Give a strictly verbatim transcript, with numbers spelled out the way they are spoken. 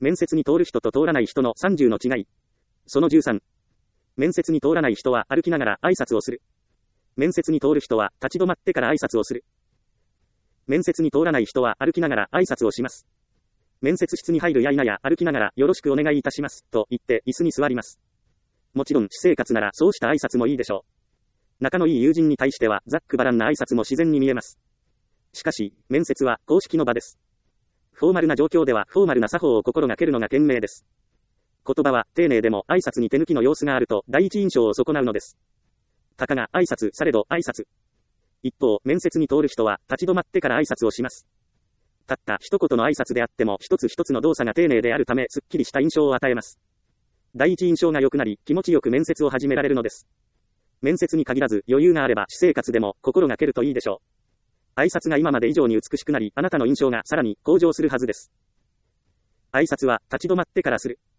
面接に通る人と通らない人のさんじゅうの違い。そのじゅうさん。面接に通らない人は歩きながら挨拶をする。面接に通る人は立ち止まってから挨拶をする。面接に通らない人は歩きながら挨拶をします。面接室に入るや否や歩きながらよろしくお願いいたしますと言って椅子に座ります。もちろん私生活ならそうした挨拶もいいでしょう。仲のいい友人に対してはざっくばらんな挨拶も自然に見えます。しかし、面接は公式の場です。フォーマルな状況ではフォーマルな作法を心がけるのが賢明です。言葉は丁寧でも挨拶に手抜きの様子があると第一印象を損なうのです。たかが挨拶されど挨拶。一方、面接に通る人は立ち止まってから挨拶をします。たった一言の挨拶であっても一つ一つの動作が丁寧であるためすっきりした印象を与えます。第一印象が良くなり気持ちよく面接を始められるのです。面接に限らず余裕があれば私生活でも心がけるといいでしょう。挨拶が今まで以上に美しくなりあなたの印象がさらに向上するはずです。挨拶は立ち止まってからする。